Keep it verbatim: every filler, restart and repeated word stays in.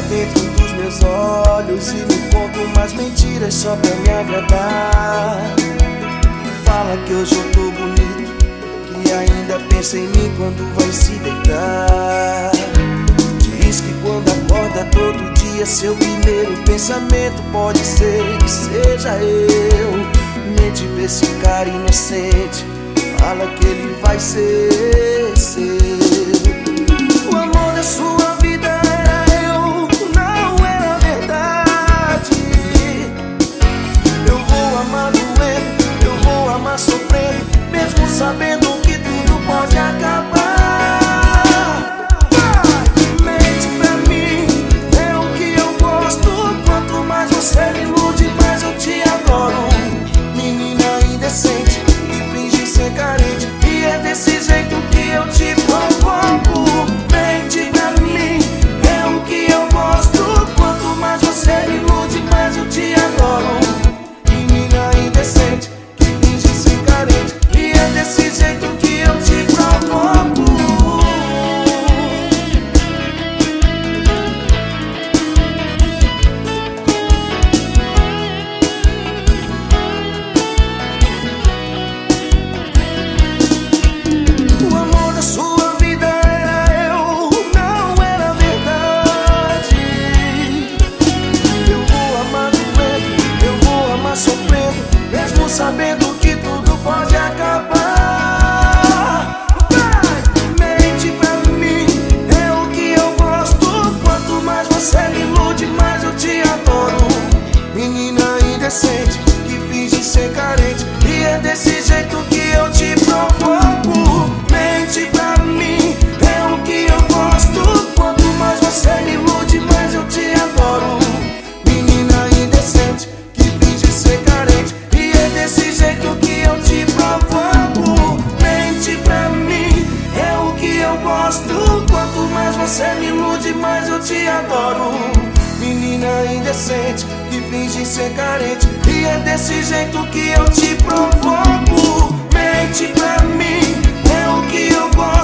dentro dos meus olhos e me conta umas mentiras só pra me agradar. Fala que hoje eu tô bonito, que ainda pensa em mim quando vai se deitar. Diz que quando acorda todo dia seu primeiro pensamento pode ser que seja eu. Mente pra esse cara inocente, fala que ele vai ser seu. O amor da sua vida era eu, não era verdade. Eu vou amar doendo, eu vou amar sofrendo, mesmo sabendo que tudo pode acabar. Mente pra mim, é o que eu gosto. Quanto mais você me ilude, mais eu te adoro. Menina indecente, que finge ser carente, e é desse jeito que eu te provoco. Mente pra mim, é o que eu gosto. Quanto mais você me ilude, mais eu te adoro. Menina indecente, que finge ser carente, e é desse jeito que eu te provoco. O amor da sua vida era eu, não era verdade. Eu vou amar doendo, eu vou amar sofrendo, mesmo sabendo que tudo pode acabar. Vai, mente pra mim, é o que eu gosto. Quanto mais você me ilude, mais eu te adoro. Menina indecente, que finge ser carente, e é desse jeito que eu te provoco. Mente pra mim, é o que eu gosto. Quanto mais você me ilude, mais eu te adoro. Menina indecente, que finge ser carente, e é desse jeito que eu te provoco. Mente pra mim, é o que eu gosto. Quanto mais você me ilude, mais eu te adoro. Menina indecente, que finge ser carente, e é desse jeito que eu te provoco. Mente pra mim, é o que eu gosto.